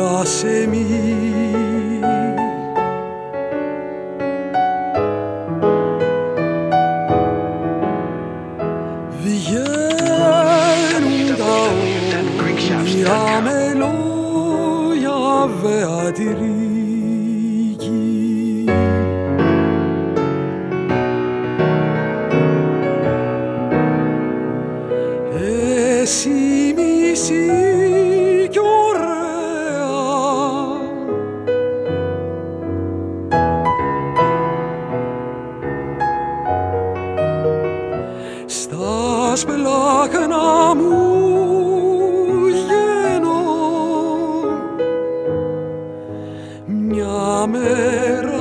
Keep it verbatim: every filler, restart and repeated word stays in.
άσε μη. Βγαίνουν τα όνειρα με λόγια βεατρική. Εσύ μισή κι ωραία, στα σπλάχνα μου βγαίνω μια μέρα